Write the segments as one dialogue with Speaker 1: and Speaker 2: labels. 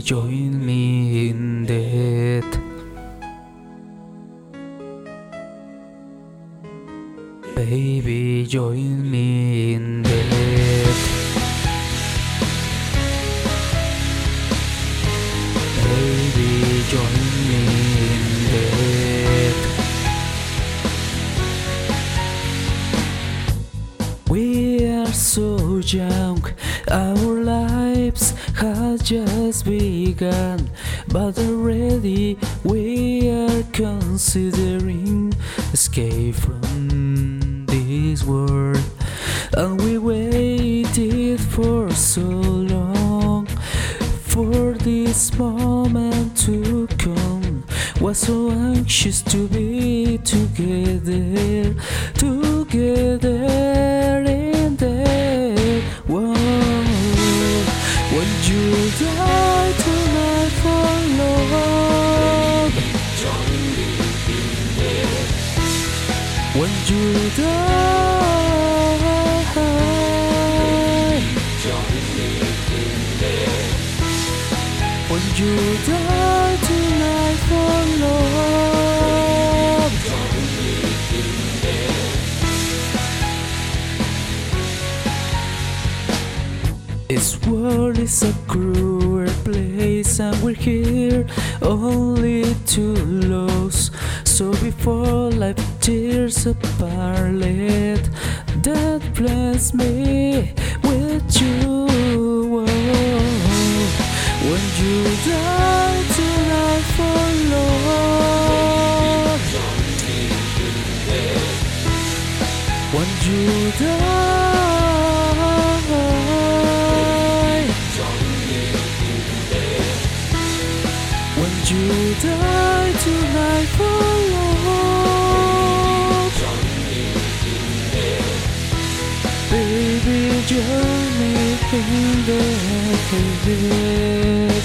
Speaker 1: join me in death. Baby, join me in death. Baby, join me in death. We are so young, our lives have just begun, but already we are considering escape from this world. And we waited for so long for this moment to come. Was so anxious to be together, together in that world. When you die tonight for love, join me in there. When you die, join me in there. When you die tonight for love, join me in there. This world is a cruel place, and we're here only to lose. So before life tears apart, let that bless me with you. When you die tonight for love, when you die, when you die tonight for love, baby, join me in death.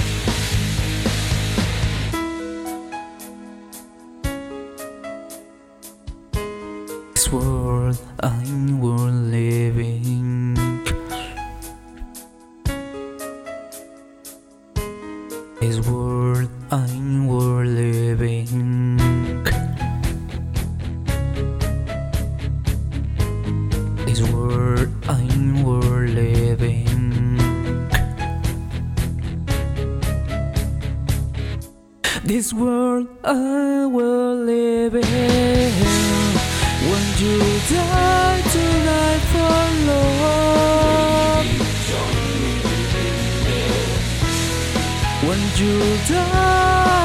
Speaker 1: This world I'm living, this world I'm living, this world I'm living. This world I will live in. When you die tonight for love, when you die.